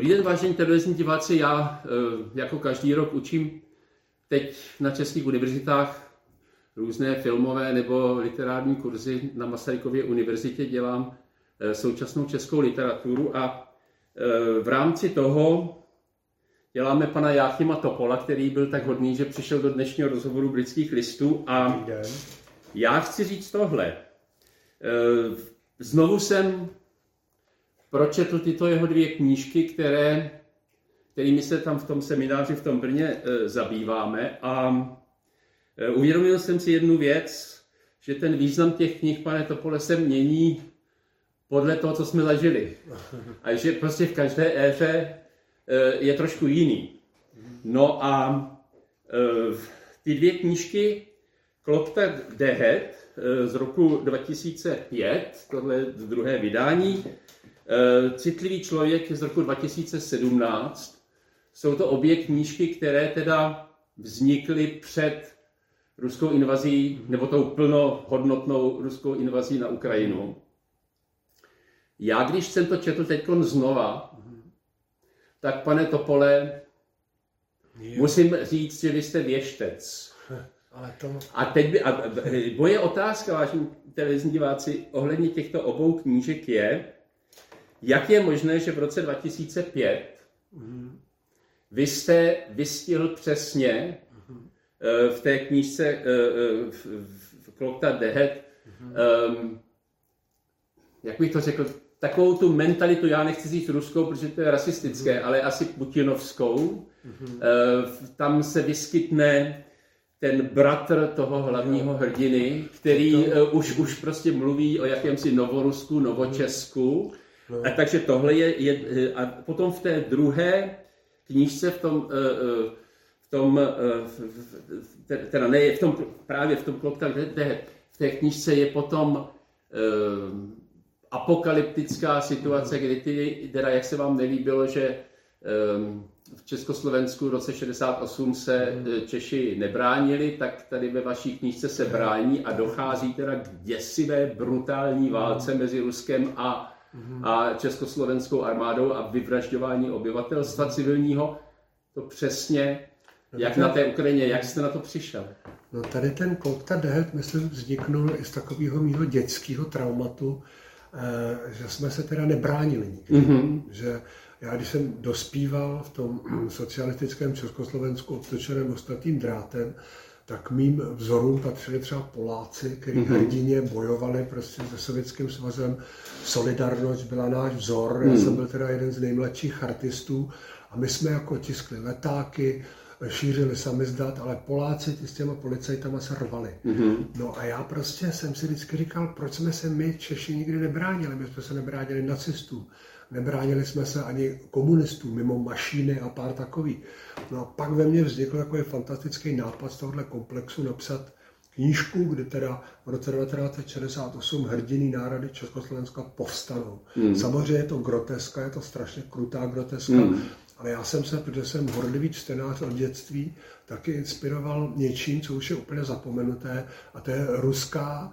Dobrý den, vážení televizní diváci, já jako každý rok učím teď na českých univerzitách různé filmové nebo literární kurzy. Na Masarykově univerzitě dělám současnou českou literaturu a v rámci toho děláme pana Jáchyma Topola, který byl tak hodný, že přišel do dnešního rozhovoru Britských listů. A já chci říct tohle. Znovu jsem pročetl tyto jeho dvě knížky, kterými se tam v tom semináři v tom Brně zabýváme, a uvědomil jsem si jednu věc, že ten význam těch knih, pane Topole, se mění podle toho, co jsme zažili. A že prostě v každé éře je trošku jiný. No a ty dvě knížky Clocked Dead z roku 2005, tohle je druhé vydání, Citlivý člověk z roku 2017. Jsou to obě knížky, které teda vznikly před ruskou invazí, nebo tou plnohodnotnou ruskou invazí na Ukrajinu. Já, když jsem to četl teďkon znova, tak, pane Topole, musím říct, že vy jste věštec. A teď moje otázka, vážení televizní diváci, ohledně těchto obou knížek je, jak je možné, že v roce 2005 vy jste vystihl přesně v té knížce Clocked Dead, jak bych to řekl, takovou tu mentalitu, já nechci říct ruskou, protože to je rasistické, ale asi putinovskou. Tam se vyskytne ten bratr toho hlavního hrdiny, který už prostě mluví o jakémsi Novorusku, Novočesku. A takže tohle je a potom v té druhé knížce právě v tom Clocked Dead, v té knížce je potom apokalyptická situace, kdy teda, jak se vám nelíbilo, že v Československu v roce 68 se Češi nebránili, tak tady ve vaší knížce se brání a dochází teda k děsivé brutální válce mezi Ruskem a československou armádou a vyvražďování obyvatelstva civilního. To přesně, jak na té Ukrajině, jak jste na to přišel? No tady ten Clocked Dead, myslím, vzniknul i z takového mýho dětského traumatu, že jsme se teda nebránili nikdy. Že já, když jsem dospíval v tom socialistickém Československu obtočeném ostatním drátem, tak mým vzorům patřili třeba Poláci, kteří hrdině bojovali prostě se Sovětským svazem. Solidarność byla náš vzor, já jsem byl teda jeden z nejmladších chartistů a my jsme jako tiskli letáky, šířili samizdat, ale Poláci ty s těma policajtama se rvali. No a já prostě jsem si vždycky říkal, proč jsme se my Češi nikdy nebránili, my jsme se nebránili nacistům. Nebránili jsme se ani komunistům, mimo Mašíny a pár takových. No a pak ve mně vznikl takový fantastický nápad z tohohle komplexu napsat knížku, kde teda v roce 1968 hrdinný národy Československa povstanou. Samozřejmě je to groteska, je to strašně krutá groteska, ale já jsem se, protože jsem horlivý čtenář od dětství, taky inspiroval něčím, co už je úplně zapomenuté, a to je ruská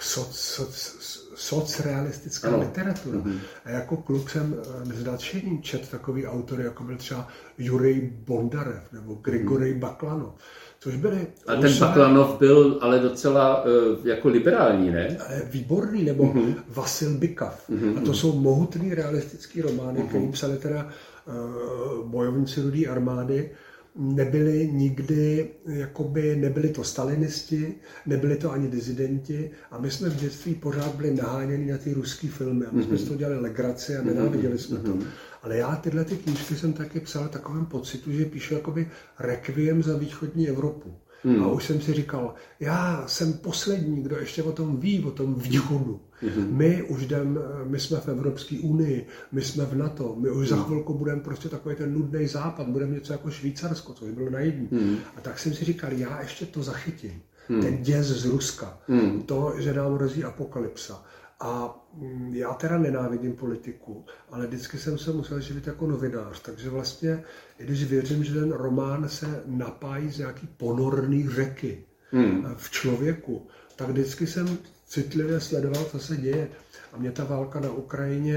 socrealistická literatura. A jako kluk jsem s nadšením četl takový autory, jako byl třeba Jurij Bondarev nebo Grigorij Baklanov, což byly... A ten Baklanov byl ale docela jako liberální, ne? Výborný, nebo Vasil Bykov. A to jsou mohutný realistický romány, který psali teda bojovníci Rudé armády. Nebyli nikdy, jakoby nebyli to stalinisti, nebyli to ani dizidenti a my jsme v dětství pořád byli naháněni na ty ruský filmy a my jsme z toho dělali legraci a nenáviděli jsme to. Ale já tyhle ty knížky jsem taky psal takovém pocitu, že píšu jakoby rekviem za východní Evropu. A už jsem si říkal, já jsem poslední, kdo ještě o tom ví, o tom východu. My jsme v Evropské unii, my jsme v NATO, my už za chvilku budeme prostě takový ten nudný západ, budeme něco jako Švýcarsko, což bylo naivní. A tak jsem si říkal, já ještě to zachytím. Ten děs z Ruska, to, že nám hrozí apokalypsa. A já teda nenávidím politiku, ale vždycky jsem se musel živit jako novinář, takže vlastně, i když věřím, že ten román se napájí z nějaký ponorný řeky v člověku, tak vždycky jsem citlivě sledoval, co se děje. A mě ta válka na Ukrajině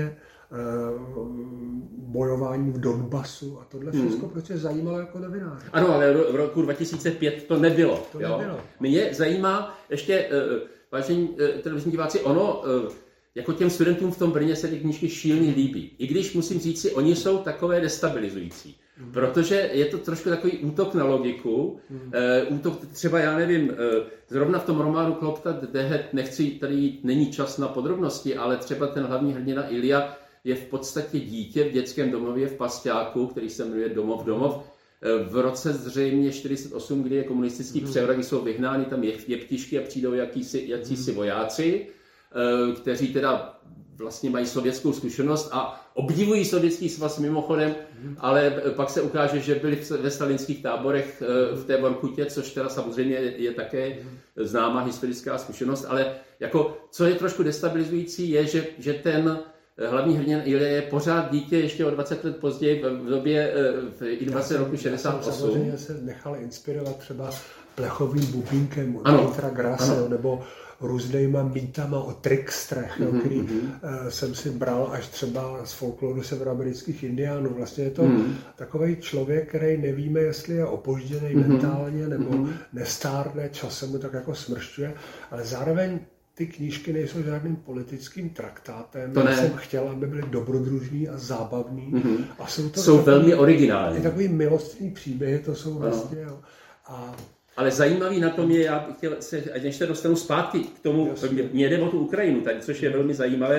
bojování v Donbasu a tohle všechno prostě zajímalo jako novináře. Ano, ale v roku 2005 to nebylo. To nebylo. Mě zajímá ještě, vážení televizní diváci, ono, jako těm studentům v tom Brně se ty knížky šíleně líbí. I když musím říct si, oni jsou takové destabilizující. Protože je to trošku takový útok na logiku, útok třeba, já nevím, zrovna v tom románu Klopta Dehet, není čas na podrobnosti, ale třeba ten hlavní hrdina Ilja je v podstatě dítě v dětském domově v Pasťáku, který se jmenuje Domov. V roce zřejmě 48, kdy je komunistický převrat, jsou vyhnány tam jeptišky a přijdou jakýsi vojáci, kteří teda vlastně mají sovětskou zkušenost a obdivují sovětský svaz mimochodem, ale pak se ukáže, že byli ve stalinských táborech v té Vorkutě, což teda samozřejmě je také známá historická zkušenost, ale jako, co je trošku destabilizující, je, že ten hlavní hrdina Ilja je pořád dítě ještě o 20 let později v době v invaze roku 68. Samozřejmě se nechal inspirovat třeba plechovým bubínkem od Petra Grase, nebo různýma mýtama o trickstrech, který jsem si bral až třeba z folkloru severoamerických indiánů. Vlastně je to takový člověk, který nevíme, jestli je opožděný mentálně, nebo nestárne, časem mu tak jako smršťuje, ale zároveň ty knížky nejsou žádným politickým traktátem. Já jsem chtěl, aby byly dobrodružný a zábavný. A jsou velmi originální. Takový milostný příběhy, to jsou vlastně. Jo. Ale zajímavý na tom je, já bych chtěl se, než se dostanu zpátky k tomu, mě jde o tu Ukrajinu tady, což je velmi zajímavé.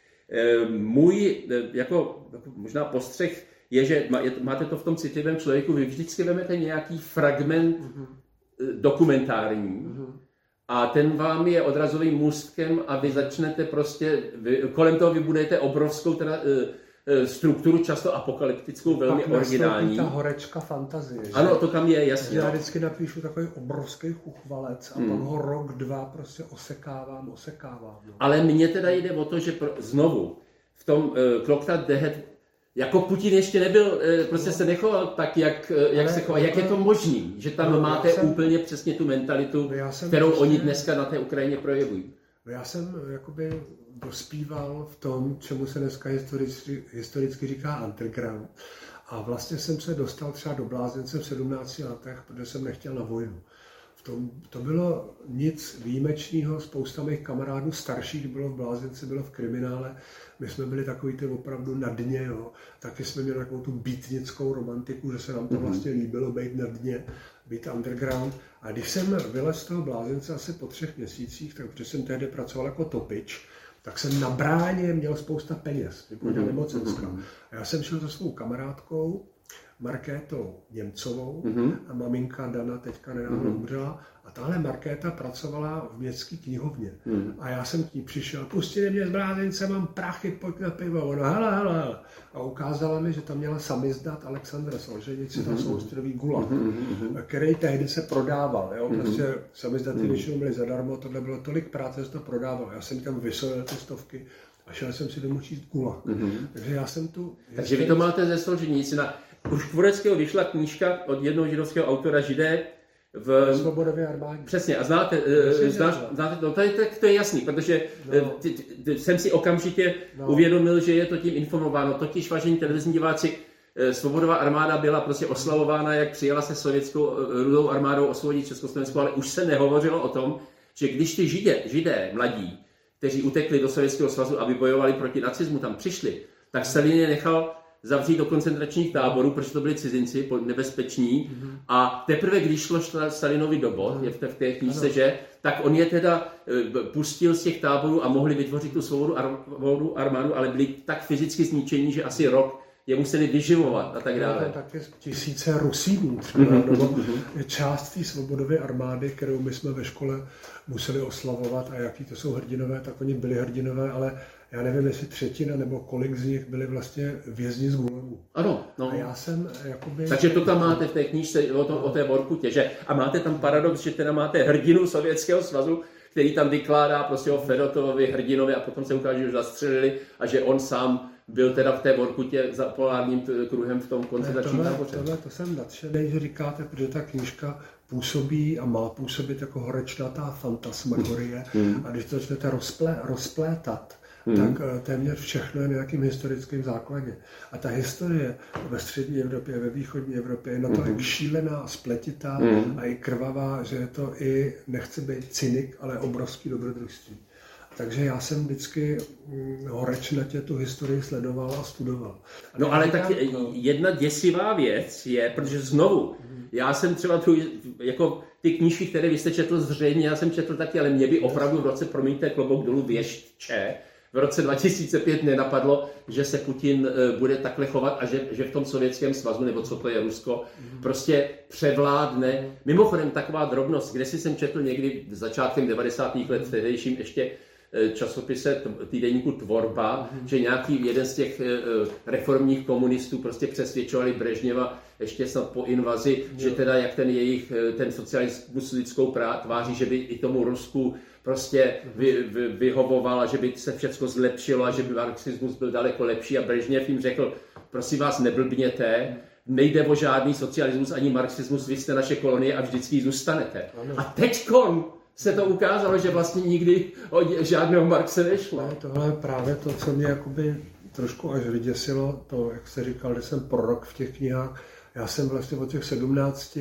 Můj jako možná postřeh je, že máte to v tom citlivém člověku, vy vždycky vezmete nějaký fragment dokumentární a ten vám je odrazovým můstkem a vy začnete prostě, kolem toho vybudujete obrovskou teda, strukturu, často apokalyptickou, velmi originální. Ta horečka fantazie. Ano, to tam je, jasně. Já vždycky napíšu takový obrovský chuchvalec a pak ho rok, dva prostě osekávám. No. Ale mně teda jde o to, že znovu v tom Klopta Dehet jako Putin ještě nebyl, prostě se nechoval tak, jak se choval. Jak je to možný, že tam máte úplně přesně tu mentalitu, kterou oni dneska na té Ukrajině projevují? Já jsem jakoby dospíval v tom, čemu se dneska historicky říká underground. A vlastně jsem se dostal třeba do blázence v 17 letech, protože jsem nechtěl na vojnu. To bylo nic výjimečného, spousta mých kamarádů starších bylo v blázence, bylo v kriminále. My jsme byli takový ty opravdu na dně, jo. Taky jsme měli takovou tu beatnickou romantiku, že se nám to vlastně líbilo být na dně, být underground. A když jsem vylez z toho blázence asi po 3 měsících, takže jsem tehdy pracoval jako topič, tak jsem na bráně měl spousta peněz, vypadala nemocenská. A já jsem šel se svou kamarádkou, Markétou Němcovou a maminka Dana teďka nedávno umřela. A tahle Markéta pracovala v městské knihovně. A já jsem k ní přišel, pustili mě z blázence, mám prachy, pojď na pivo. Ona, hele. A ukázala mi, že tam měla samizdat Alexandra Solženici na soustředový gulag, který tehdy se prodával. Jo? Prostě samizdaty většinou byly zadarmo, tohle bylo tolik práce, že se to prodávalo. Já jsem tam vysolil ty stovky a šel jsem si domů číst gulag. Takže já jsem tu... Takže vy to máte ze Solženici. U Škvoreckého vyšla knížka od jednoho židovského autora Židé v Svobodové armádě. Přesně, a znáte to, to je jasný, protože jsem si okamžitě uvědomil, že je to tím informováno. Totiž, vážení televizní diváci, Svobodová armáda byla prostě oslavována, jak přijela se sovětskou rudou armádou osvobodit Československo, ale už se nehovořilo o tom, že když ty židé mladí, kteří utekli do Sovětského svazu, aby bojovali proti nacismu, tam přišli, tak Stalin je nechal zavřít do koncentračních táborů, protože to byli cizinci, nebezpeční. A teprve, když šlo Stalinovi do bod, je v té knížce, že, tak on je teda pustil z těch táborů a mohli vytvořit tu svobodnou armádu, ale byli tak fyzicky zničení, že asi rok je museli vyživovat a tak dále. Taky tisíce Rusínů třeba, nebo část té svobodové armády, kterou my jsme ve škole museli oslavovat a jaký to jsou hrdinové, tak oni byli hrdinové, ale já nevím, jestli třetina nebo kolik z nich byli vlastně vězni z gulagu. Ano. A já jsem jakoby... Takže to tam máte v té knížce o té Vorkutě, že? A máte tam paradox, že teda máte hrdinu Sovětského svazu, který tam vykládá prostě o Fedotovovi hrdinovi a potom se ukáže, že už zastřelili a že on sám byl teda v té Vorkutě za polárním kruhem v tom koncentračním táboře. To jsem nadšený, že říkáte, protože ta knížka působí a má působit jako horečnatá fantasmagorie a když to začnete rozplétat tak téměř všechno je na nějakým historickém základě. A ta historie ve střední Evropě, ve východní Evropě je natolik šílená, spletitá a i krvavá, že je to i, nechci být cynik, ale obrovský dobrodružství. Takže já jsem vždycky horečnatě tu historii sledoval a studoval. No ale tak jedna děsivá věc je, protože znovu, já jsem třeba jako ty knížky, které vy jste četl zřejmě, já jsem četl taky, ale mě by opravdu v roce, promiňte, klobouk dolů věštče, v roce 2005 nenapadlo, že se Putin bude takhle chovat a že v tom Sovětském svazu, nebo co to je Rusko, prostě převládne. Mimochodem taková drobnost, kde si jsem četl někdy začátkem 90. let v tehdejším ještě časopise týdeníku Tvorba, že nějaký jeden z těch reformních komunistů prostě přesvědčovali Brežněva ještě snad po invazi, že teda jak ten socialismus lidskou tváří, že by i tomu Rusku prostě vyhovoval a že by se všechno zlepšilo a že by marxismus byl daleko lepší a Brežněv jim řekl, prosím vás, neblbněte, nejde o žádný socialismus ani marxismus, vy jste naše kolonie a vždycky zůstanete. A teďkon se to ukázalo, že vlastně nikdy o žádného Marxe nešlo. Tohle je právě to, co mě jakoby trošku až vyděsilo, to, jak jste říkal, že jsem prorok v těch knihách. Já jsem vlastně od těch 17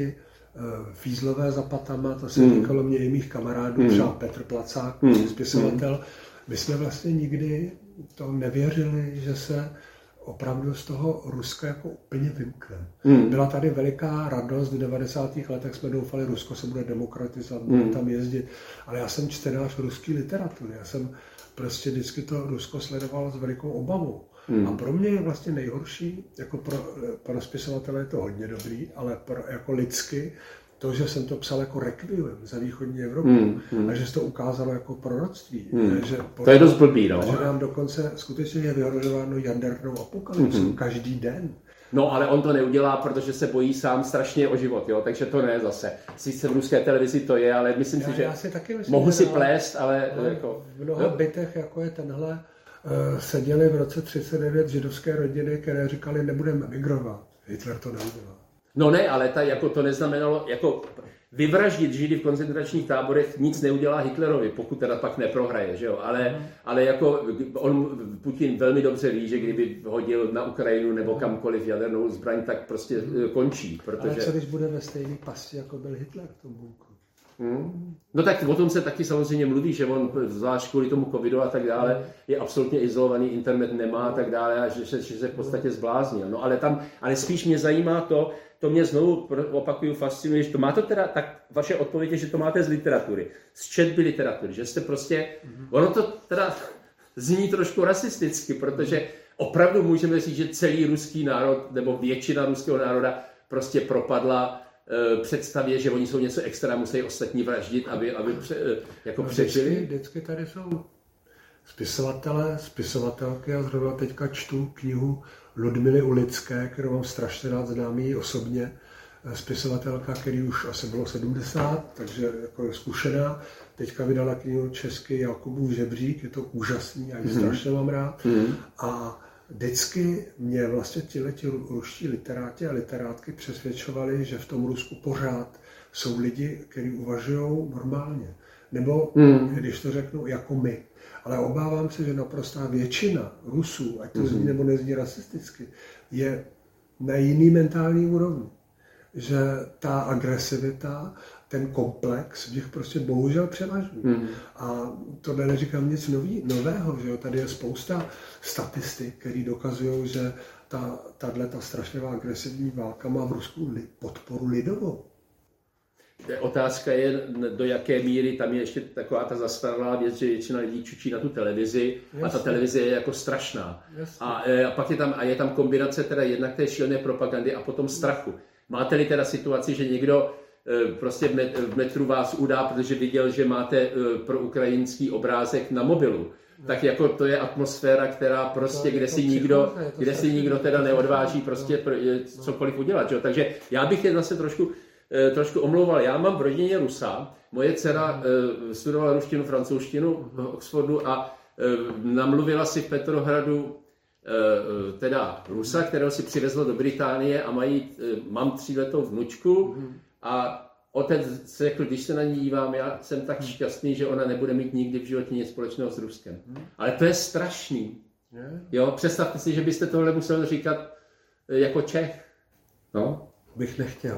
Fízlové za patama, to se říkalo mě i mých kamarádů, třeba Petr Placák, spisovatel. My jsme vlastně nikdy to nevěřili, že se opravdu z toho Ruska jako úplně vymkne. Byla tady veliká radost, v 90. letech jsme doufali, Rusko se bude demokratizovat, bude tam jezdit, ale já jsem čtenář ruské literatury, já jsem prostě vždycky to Rusko sledoval s velikou obavou. A pro mě je vlastně nejhorší, jako pro spisovatele je to hodně dobrý, ale jako lidsky, to, že jsem to psal jako rekviem za východní Evropu a že se to ukázalo jako proroctví. To je dost blbý, no. Že nám dokonce skutečně je vyhrožováno jadernou apokalypsou každý den. No, ale on to neudělá, protože se bojí sám strašně o život, jo, takže to ne zase. Sice v ruské televizi to je, ale myslím si, že mohu si plést, ale jako... V mnoha bytech, jako je tenhle, seděli v roce 1939 židovské rodiny, které říkali, nebudeme migrovat. Hitler to neudělal. No ne, ale jako to neznamenalo, jako vyvraždit Židy v koncentračních táborech nic neudělá Hitlerovi, pokud teda pak neprohraje, že jo? Ale jako Putin velmi dobře ví, že kdyby hodil na Ukrajinu nebo kamkoliv jadernou zbraň, tak prostě končí, protože... Ale co když bude ve stejné pasti, jako byl Hitler v tom bunkru? No tak o tom se taky samozřejmě mluví, že on zvlášť kvůli tomu covidu a tak dále je absolutně izolovaný, internet nemá a tak dále a že se v podstatě zbláznil. No ale spíš mě zajímá to mě znovu opakuju, fascinuje, že to má to teda, tak vaše odpověď je, že to máte z literatury, z četby literatury, že jste prostě, ono to teda zní trošku rasisticky, protože opravdu můžeme říct, že celý ruský národ, nebo většina ruského národa prostě propadla představě, že oni jsou něco extra, musí ostatní vraždit, aby jako přežili. Vždycky tady jsou spisovatelé, spisovatelky. Já zrovna teďka čtu knihu Ludmily Ulické, kterou mám strašně rád, znám ji osobně. Spisovatelka, který už asi bylo 70, takže jako je zkušená. Teďka vydala knihu česky Jakubův žebřík, je to úžasný, já ji strašně mám rád. A vždycky mě vlastně tihleti ruští literáti a literátky přesvědčovali, že v tom Rusku pořád jsou lidi, kteří uvažují normálně. Nebo, když to řeknu, jako my. Ale obávám se, že naprostá většina Rusů, ať to zní nebo nezní rasisticky, je na jiný mentální úrovni. Že ta agresivita, ten komplex v nich prostě bohužel převažují. A tohle neříkám nic nového, že jo? Tady je spousta statistik, které dokazují, že tato strašlivá agresivní válka má v Rusku podporu lidovou. Otázka je, do jaké míry tam je ještě taková ta zastaralá věc, že většina lidí čučí na tu televizi. Jasně. A ta televize je jako strašná. A pak je tam kombinace teda jednak té šílené propagandy a potom strachu. Máte-li teda situaci, že někdo prostě v metru vás udá, protože viděl, že máte pro ukrajinský obrázek na mobilu, tak jako to je atmosféra, která prostě, kde si nikdo teda neodváží prostě cokoliv udělat. Jo? Takže já bych je zase trošku omlouval. Já mám v rodině Rusa, moje dcera studovala ruštinu, francouzštinu v Oxfordu a namluvila si v Petrohradu teda Rusa, kterého si přivezla do Británie a mám 3letou vnučku a otec řekl, když se na ní dívám, já jsem tak šťastný, že ona nebude mít nikdy v životě nic společného s Ruskem. Ale to je strašný. Jo, představte si, že byste tohle musel říkat jako Čech. No. Bych nechtěl.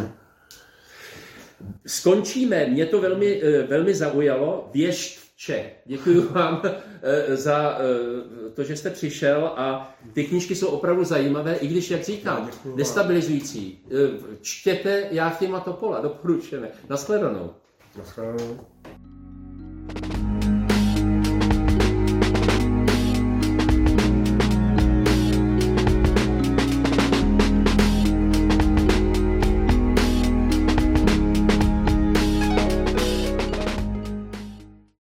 Skončíme, mě to velmi zaujalo, věštče. Děkuji vám za to, že jste přišel a ty knížky jsou opravdu zajímavé, i když, jak říkám, destabilizující. Čtěte Jáchyma Topola, doporučujeme. Nashledanou. Nashledanou.